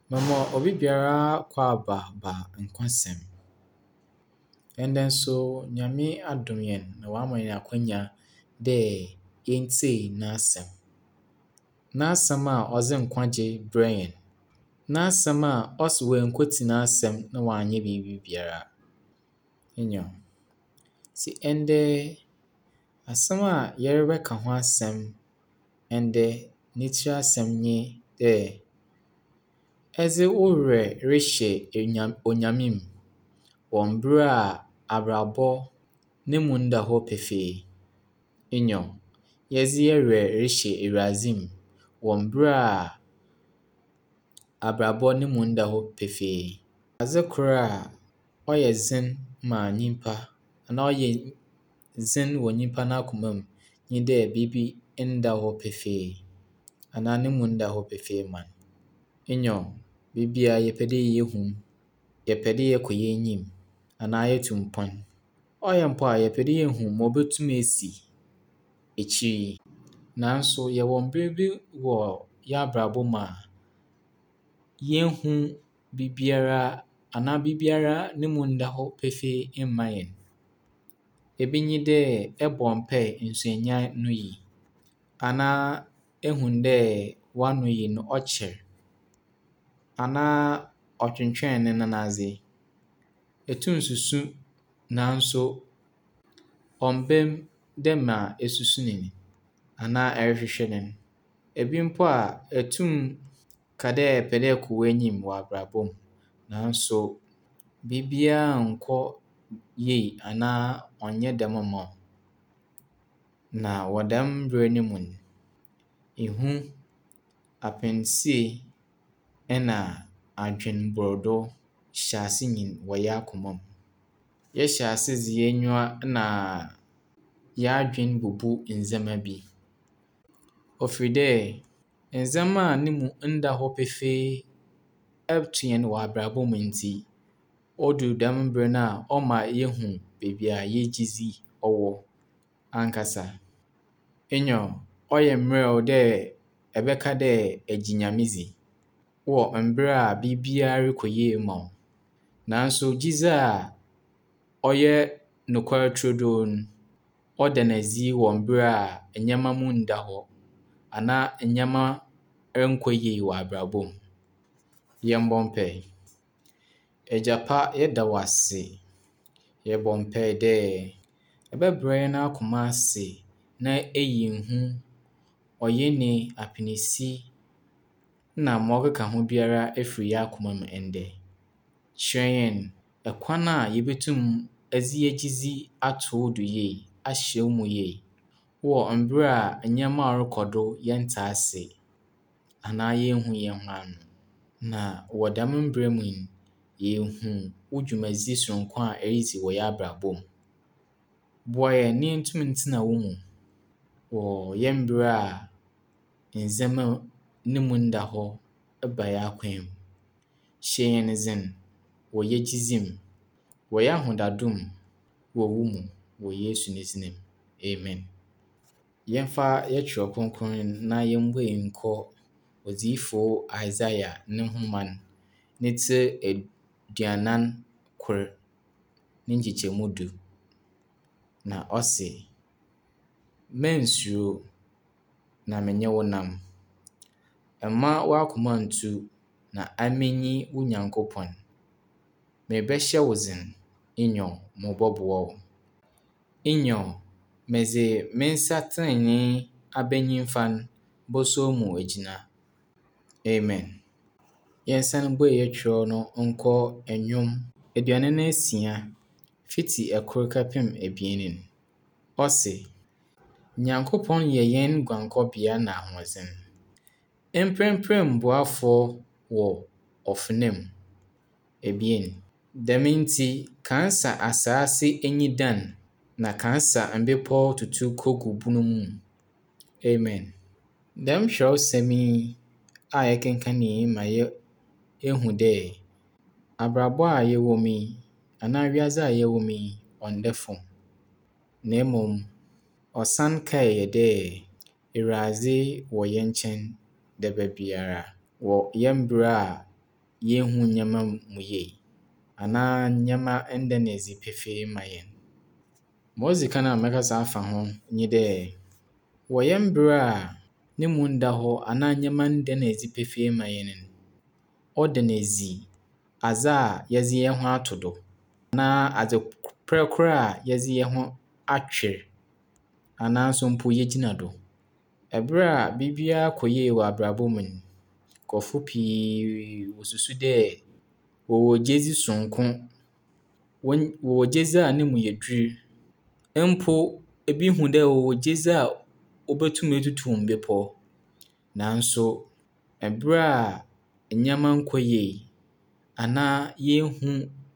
Mama obi biara kɔ aba nkwasɛm. Ɛndɛ nso Nyame adom yɛn na wama yɛn akwanya dɛ yɛntie n'asɛm. N'asɛm a ɔdze nkwagye brɛ yɛn. N'asɛm a ɔse wɔankwati n'asɛm na wɔannyɛ biribi biara. Ɛnyɛ ɔ. Ntsi ɛndɛ asɛm a yɛrebɛka ho asɛm ɛndɛ ne tsir asɛm nye dɛ ɛdze wo werɛ rehyɛ Onyame mu wɔ mber a abrabɔ ne mu nda hɔ pefee. Ɛnyɛ ɔ. Yɛdze hɛn werɛ rehyɛ Ewuradze mu wɔ mber a abrabɔ ne mu nda hɔ pefee. Adze kor a ɔyɛ dzen ma nyimpa anaa ɔyɛ dzen wɔ nyimpa n'akoma mu nye dɛ biribi nda hɔ pefee anaa ne mu nda hɔ pefee ma no. Ɛnyɛ ɔ. Ber biara yɛpɛ dɛ yehu mu, yɛpɛ dɛ yɛkɔ hɛn enyim anaa yɛtu mpɔn. Ɔyɛ mpo a yɛpɛ dɛ yehu ma obotum esi ekyir. Nanso yɛwɔ mber bi wɔ hɛn abrabɔ mu a yennhu biribiara anaa biribiara ne mu nda hɔ pefee mma hɛn. Ebi nye dɛ ɛbɔ mpae nso ennya no yi anaa ehu dɛ w'ano yi no ɔkyer anaa ɔtwentwɛn ne nan ase. Etum susu nanso ɔmmba mu dɛ ma esusu no ni anaa ɛrehwehwɛ no no. Ebi mpo a etum ka dɛ epɛ dɛ ɛkɔ w'enyim wɔ abrabɔ mu nanso biribiara nnkɔ yie anaa ɔnnyɛ dɛm mma wo. Na wɔ dɛm ber no mu no, ehu, apɛnsie ɛna adwen borodo hyɛ ase nyin wɔ hɛn akoma mu. Yɛhyɛ ase dze hɛn enyiwa na hɛn adwen bubu ndzɛmba bi. Ofir dɛ ndzɛmba a ne mu nda hɔ pefee ɛto hɛn wɔ abrabɔ mu ntsi odur dɛm ber no a ɔma yehu beebi a hɛn gyedzi ɔwɔ ankasa. Ɛnyɛ ɔ. Ɔyɛ mmerɛw dɛ ɛbɛka dɛ egye Nyame dzi wɔ mber a biribiara rokɔ yie ma wo. Nanso gyedzi a ɔyɛ nokwar turodoo no, ɔda no edzi wɔ mber a ndzɛmba mu nda hɔ anaa ndzɛmba nnkɔ yie wɔ abrabɔ mu. Yɛmbɔ mpae. Agya pa yɛda wo ase. Yɛbɔ mpae dɛ ɛbɛbra hɛn akoma ase na eyi nhu, ɔyɛni, apinisi na ma ɔkeka ho biara efir hɛn akoma mu ɛndɛ. Kyerɛ hɛn kwan a yebetum ɛdze hɛn gyedzi ato wo do yie, ahyɛ wo mu yie wɔ mber a ndzɛmba a ɔrokɔ do yɛnntse ase anaa yennhu hɛn ho ano. Na wɔ dɛm mber mu yi, yenhu wo dwumadzi sononko a eridzi wɔ hɛn abrabɔ mu. Boa hɛn na yentum ntsena wo mu wɔ hɛn mber a ndzɛmba ne mu nda hɔ ba hɛn akwan mu. Hyɛ hɛn dzen wɔ hɛn gyedzi mu, wɔ hɛn ahoɔdado mu, wɔ wo mu, wɔ Yesu ne dzin mu. Amen. Yɛmfa hɛn Kyerɛw Kronkron no na yɛmbue nkɔ Odiyifo Isaia ne nhoma no ne tsir aduanan kor ne nkyekyɛmu 10. Na ɔse, "Mennsuro, na mennyɛ wo nam. Mma w'akoma nntu na amenyi wo Nyankopɔn. Merebɛhyɛ wo dzen, nyɛ ɔ, mobɔboa wo. Nyɛ ɔ, medze me nsa trenee aba nyimfa no bɔsɔ wo mu egyina." Amen. Yɛnsan mbue hɛn kyerɛw no nkɔ nnwom 46 fitsi 1 kɛpem 2 no. Ɔse, "Nyankopɔn yɛ hɛn guankɔbea na ahoɔdzen, mprɛmprɛ mboafo wɔ ɔfena mu." 2. Dɛm ntsi kansa asaase enyi dan na kansa mbepɔw tutu kogu bun mu. Amen. Dɛm kyerɛwsɛm yi a yɛkenkanee yi ma yehu dɛ abrabɔ a yɛwɔ mu yi anaa wiadze a yɛwɔ mu yi ɔnda famu. Na mbom ɔsan kae yɛn dɛ Ewuradze wɔ hɛn nkyɛn da biara wɔ hɛn mber a yɛnhu nneɛma mu yie anaa nneɛma ndɛ no edzi pefee ma yɛn. Ma odzi kan a mɛkasa afa ho nye dɛ, wɔ yɛn ber a ne mu nda hɔ anaa nneɛma ndɛ no edzi pefee ma yɛn no, ɔda no edzi adze a yɛdze yɛn ho ato do anaa adze prɛ kor a yɛdze yɛn ho atwer anaa so mpo yegyina do. Ɛber a biribiara kɔ yie wɔ abrabɔ mu no, nkorɔfo pii wosusu dɛ wɔwɔ gyedzi sononko. Wɔwɔ gyedzi a no mu yɛ dur. Mpo ebi hu dɛ wɔwɔ gyedzi a obotum etutu mbepɔw. Nanso ɛber a nneɛma nnkɔ yie anaa yennhu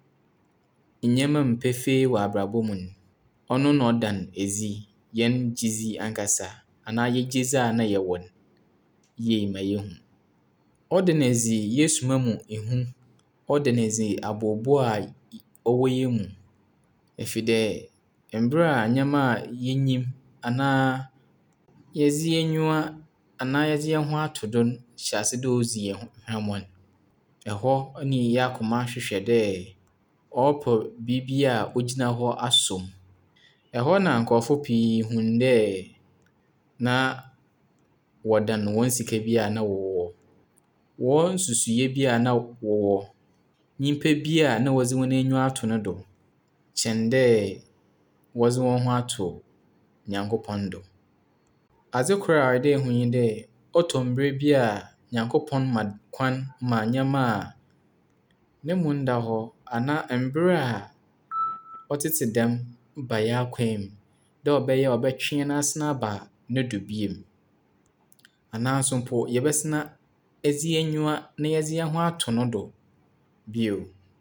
nneɛma mu pefee wɔ abrabɔ mu no, ɔno na ɔda no edzi yɛn gyedzi ankasa anaa yɛn gyedzi a na yɛwɔ no yie ma yehu. Ɔda no edzi yɛn suma mu ehu. Ɔda no edzi abooboo a ɔwɔ yɛn mu. Efi dɛ mber a nneɛma a yenyim anaa yɛdze yɛn enyiwa anaa yɛdze yɛn ho ato do no hyɛ ase dɛ odzi yɛn hwɛmɔn. Ɛhɔ na yɛn akoma hwehwɛ dɛ ɔrepɛ biribi a ogyina hɔ asɔ mu. Ɛhɔ na nkorɔfo pii hun dɛ na wɔdan hɔn sika bi a na wɔwɔ. Wɔn nsusuwii bi a na wɔwɔ. Nyimpa bi a na wɔdze hɔn enyiwa ato no do kyɛn dɛ wɔdze hɔn ho ato Nyankopɔn do. Adze kor a ɔwɔ dɛ ihu nye dɛ, ɔtɔ mber bi a Nyankopɔn ma kwan ma nneɛma a ne mu nda hɔ anaa mber a ɔtsetse dɛm ba yɛn akwan mu dɛ ɔbɛyɛ a ɔbɛtwe hɛn asena aba ne do bio. Anaa so mpo yɛbɛsena edzi yɛn enyiwa na yɛdze hɛn ho ato no do bio.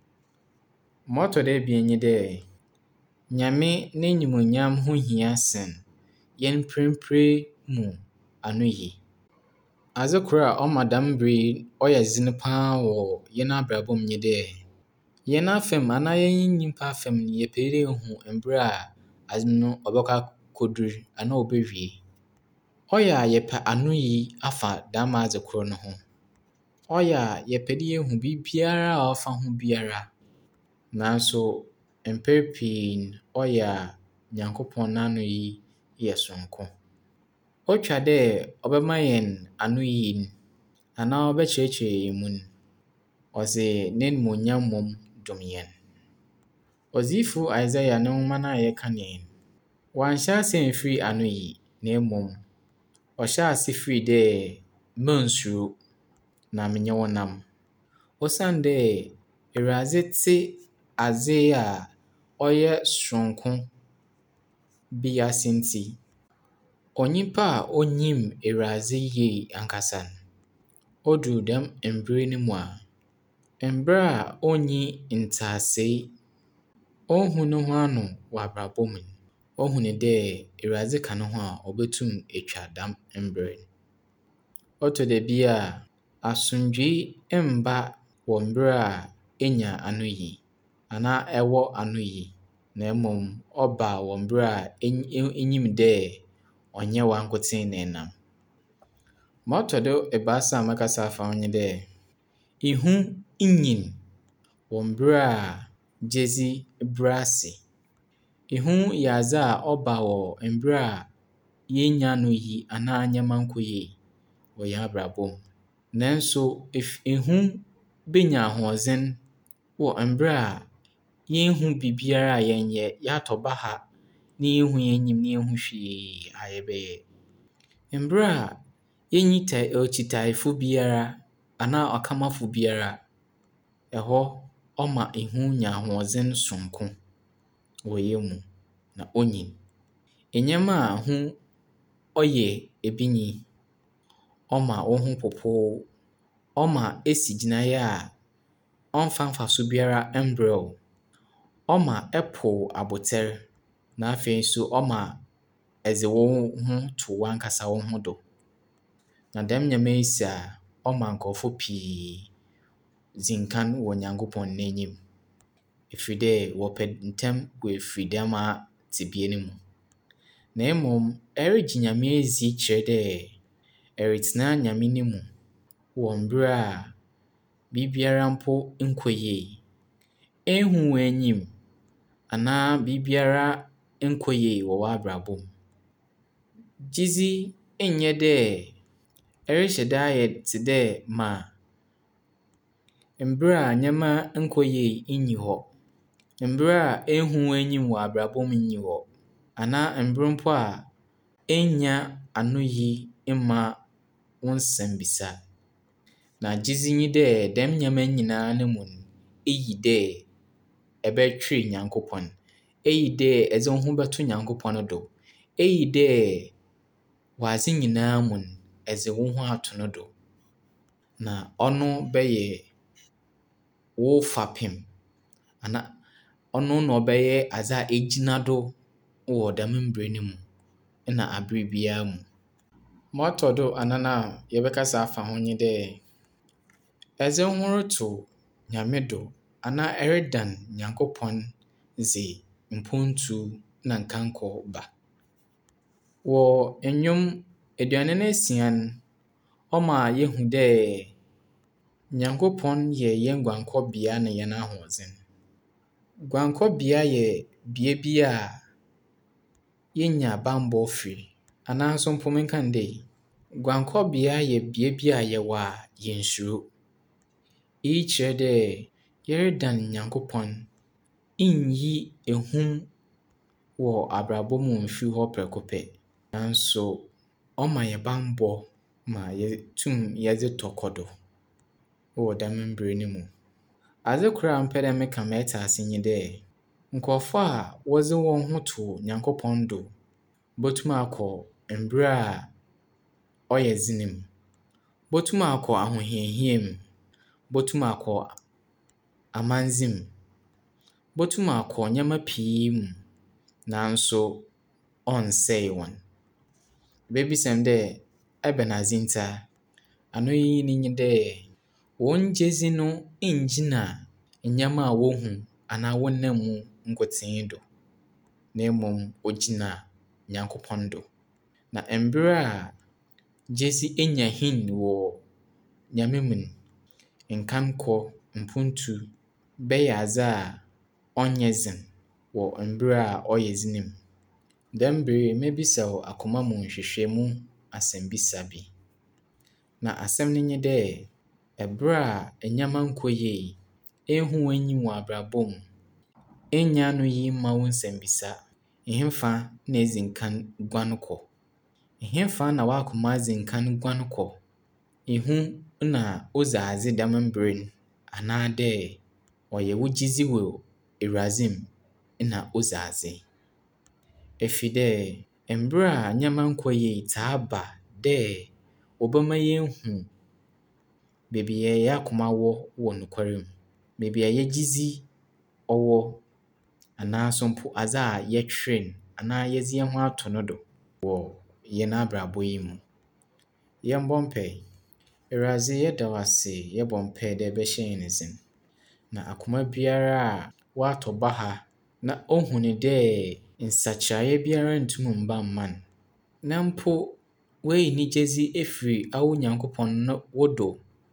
Ma ɔtɔ do ebien nye dɛ, Nyame n'enyimonyam ho hia sen hɛn mprempren mu anoyi. Adze kor a ɔma dɛm ber yi ɔyɛ dzen paa wɔ hɛn abrabɔ mu nye dɛ, hɛn afam anaa hɛn nyimpa afam no yɛpɛ dɛ yehu mber a adze no ɔbɛkɔ akodur anaa obewie. Ɔyɛ a yɛpɛ anoyi afa dɛm adze kor no ho. Ɔyɛ a yɛpɛ dɛ yehu biribiara a ɔfa ho biara. Nanso mper pii no, ɔyɛ a Nyankopɔn n'anoyi yɛ sononko. Otwa dɛ ɔbɛma hɛn anoyi no anaa ɔbɛkyerɛkyerɛ hɛn mu no, ɔdze n'enyimonyam mbom dom hɛn. Ɔdziyifo Isaiah ne nwoma no a yɛkan yi, ɔannhyɛ ase ammfiri anoyi na mbom ɔhyɛɛ ase firii dɛ mannsuro na menye wo nam. Osiandɛ Ewurade tse adze a ɔyɛ sononko bi ase ntsi, onyimpa a onyim Ewurade yie ankasa no, odur dɛm mber no mu a, mber a onnyi ntseasee, onnhu no ho ano wɔ abrabɔ mu no, ohu dɛ Ewurade ka no ho a obotum etwa dɛm mber no. Ɔtɔ da bi a, asomdwee mmba wɔ mber a enya anoyi anaa ɛwɔ anoyi, na mbom ɔba wɔ mber a inyim dɛ ɔnnyɛ w'ankotsee na ɛnam. Ma ɔtɔ do ebiasa a mɛkasa afa ho nye dɛ, ihu nnyin wɔ mber a gyedzi brɛ ase. Ihu yɛ adze a ɔba wɔ mber a yennya anoyi anaa nneɛma nnkɔ yie wɔ hɛn abrabɔ mu. Nanso ihu benya ahoɔdzen wɔ mber a yennhu biribiara a yɛnyɛ, yɛatɔ baha na yennhu hɛn enyim na yennhu hwee a yɛbɛyɛ. Mber a yenyi okyitaefo biara anaa ɔkamafo biara, ɛhɔ ɔma ihu nya ahoɔdzen sononko wɔ hɛn mu na onyin. Nneɛma a ho ɔyɛ ebi nyi, ɔma wo ho popo, ɔma esi gyinae a ɔmmfa mfaso biara mbrɛ wo. Ɔma ɛpow abotsɛr, na afei so ɔma ɛdze wo ho to w'ankasa wo ho do. Na dɛm nneɛma yi si a, ɔma nkorɔfo pii dzi nkan wɔ Nyankopɔn n'enyim. Efi dɛ wɔpɛ ntsɛm woefiri dɛm tsebea no mu. Na mbom ɛregye Nyame edzi kyerɛ dɛ ɛretsena Nyame no mu wɔ mber a biribiara mpo nkɔ yie. Ɛnhu w'anim anaa biribiara nkɔ yie wɔ w'abrabɔ mu. Gyedzi nyɛ dɛ ɛrehyɛ da ayɛ te dɛ ma mberɛ a nneɛma nkɔ yie nni hɔ. Mberɛ a ɛnhu w'enyim wɔ abrabɔ mu nni hɔ. Anaa mber mpo a ɛnnya anoyi mma wo nsɛmbisa. Na gyedzi nye dɛ dɛm nneɛma nyinaa no mu no, eyi dɛ ɛbɛtwe Nyankopɔn. Eyi dɛ ɛdze wo ho bɛto Nyankopɔn do. Eyi dɛ w'adze nyinaa mu no, ɛdze wo ho ato no do. Na ɔno bɛyɛ wo fapem anaa ɔno na ɔbɛyɛ adze a egyina do wɔ dɛm mber no mu na aber biara mu. Ma ɔtɔ do anan a yɛbɛkasa afa ho nye dɛ, ɛdze wo ho roto Nyame do anaa ɛredan Nyankopɔn dze mpontu na nkankɔ ba. Wɔ nnwom 46 no, ɔma yehu dɛ Nyankopɔn yɛ yɛn guankɔbea ne yɛn ahoɔdzen. Guankɔbea yɛ bea bi a yenya bammɔ firi. Anaa nso mpo menka no dɛ, guankɔbea yɛ bea bi a yɛwɔ a yensuro. Eyi kyerɛ dɛ yɛredan Nyankopɔn nnyi ehum wɔ abrabɔ mu mfiri hɔ prɛko pɛ. Nanso ɔma yɛn bammɔ ma yɛtum yɛdze tɔ kɔ do wɔ dɛm mber no mu. Adze kor a mepɛ dɛ meka ma ɛtse ase nye dɛ, nkorɔfo a wɔdze hɔn ho to Nyankopɔn do botum akɔ mber a ɔyɛ dzen mu. Botum akɔ ahohiahia mu. Botum akɔ amandze mu. Botum akɔ nneɛma pii mu. Nanso ɔnnsɛe hɔn. Ebebisa me dɛ ɛbɛn adze ntsi a, ano yi nye dɛ hɔn gyedzi no nngyina nneɛma a wohu anaa wɔnam mu nkotsee do. Na mmom ogyina Nyankopɔn do. Na mber a gyedzi enya hin wɔ Nyame mu no, nkankɔ, mpontu bɛyɛ adze a ɔnnyɛ dzen wɔ mber a ɔyɛ dzen mu. Dɛm ber yi mebisa wo akoma mu nhwehwɛmu asɛmbisa bi. Na asɛm no nye dɛ, ɛber a nneɛma nnkɔ yie, ɛnhu w'enyim wɔ abrabɔ mu, ɛnnya anoyi mma wo nsɛmbisa, ɛhefa na edzi kan guan kɔ? Ɛhefa na w'akoma adzi kan guan kɔ? Ehu na odzi adze dɛm mber no, anaa dɛ ɔyɛ wo gyedzi wɔ Ewuradze mu na odzi adze? Efi dɛ mber a nneɛma nnkɔ yie taa ba dɛ wɔbɛma yɛnhu beebi a yɛn akoma wɔ nokware mu. Beebi a yɛn gyedzi ɔwɔ anaaso mpo adze a yɛtwer no anaa yɛdze hɛn ho ato no do wɔ yɛn abrabɔ yi mu. Yɛmbɔ mpae. Ewuradze, yɛda wo ase, yɛbɔ mpae dɛ ɛbɛhyɛ hɛn dzen. Na akoma biara a ɔatɔ baha na ohu no dɛ nsakyerɛe biara nntum mba mma no, na mpo woeyi ne gyedzi efiri awo Nyankopɔn wo do,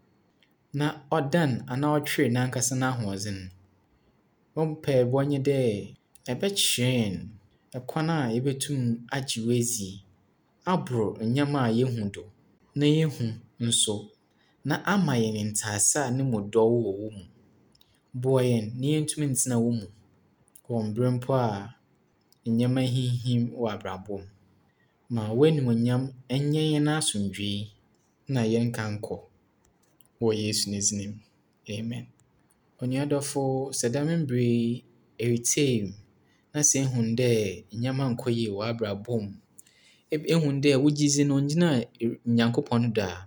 na ɔdan anaa ɔtwer n'ankasa n'ahoɔdzen no, wo mpaebɔ nye dɛ ɛbɛkyerɛ hɛn kwan a yebetum agye wo edzi abor nneɛma a yehu do, na yehu nso, na ama yɛn ntease a no mu dɔ wɔ wo mu. Boa yɛn na yentum ntsena wo mu wɔ mber mpo a nneɛma hinhim wɔ abrabɔ mu. Ma w'enuonyam nyɛ hɛn asomdwee na yɛn nkankɔ wɔ Yesu ne dzin mu. Amen. Onua dɔfo, sɛ dɛm mber yi eritsie mu na sɛ ehu dɛ nneɛma nnkɔ yie wɔ w'abrabɔ mu, ehu dɛ wo gyedzi no onngyina Nyankopɔn do a,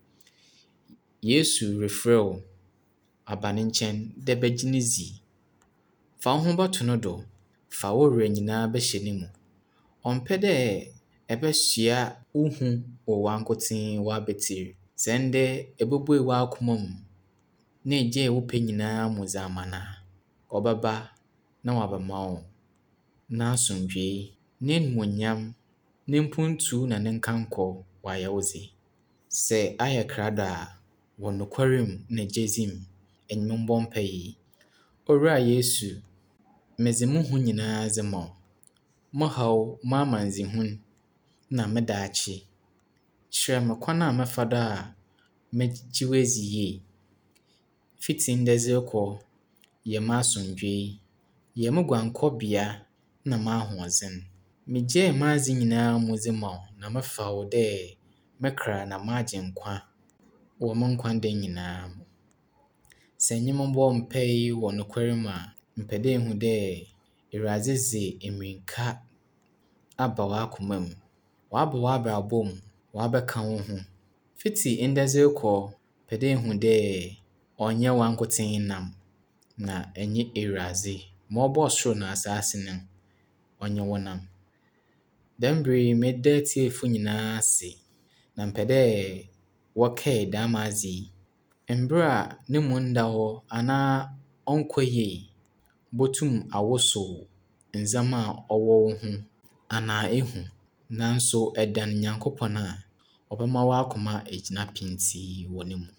Yesu refrɛ wo aba ne nkyɛn dɛ bɛgye no dzi. Fa wo ho bɛto no do. Fa wo werɛ nyinaa bɛhyɛ ne mu. Ɔmmpɛ dɛ ɛbɛsoa wo hu wɔ w'ankotsee w'abatsir. Sɛ ndɛ ebubue w'akoma mu na egyae wo pɛ nyinaa mu dze ama no a, ɔbɛba na ɔabɛma wo n'asomdwee, n'enuonyam, ne mpontu na ne nkankɔ wayɛ wo dze. Sɛ ayɛ krado a, wɔ nokware mu na gyedzi mu. Ɛnyɛ mbɔ mpae. Owura Yesu, medze mo ho nyinaa dze ma wo. Mo haw, mo amandzehun na me daakye. Kyerɛ me kwan a mɛfa do a megye wo edzi yie. Fitsi ndɛ dze rokɔ, yɛ m'asomdwee, yɛ me guankɔbea na m'ahoɔdzen. Migyae m'adze nyinaa mu dze ma wo na mefa wo dɛ me kra na m'agyenkwa wɔ me nkwa nda nyinaa mu. Sɛ ɛnyɛ me bɔ mpae wɔ nokware mu a, mepɛ dɛ ihu dɛ Ewurade dze mmirika aba w'akoma mu. Wɔaba w'abrabɔ mu, wɔabɛka wo ho. Fitsi ndɛ dze rokɔ, pɛ dɛ ihu dɛ ɔnnyɛ w'ankotsee nam na ɛnyɛ Ewurade, ma ɔbɔɔ soro na asase no, ɔnyɛ wo nam. Dɛm ber yi meda atiefo nyinaa ase na mepɛ dɛ wɔkae dɛm adze yi. Mber a ne mu nnda hɔ anaa ɔnnkɔ yie botum awosow ndzɛmba a ɔwɔ wo ho anaa ehu. Nanso ɛda no Nyankopɔn a ɔbɛma w'akoma egyina pintee wɔ ne mu.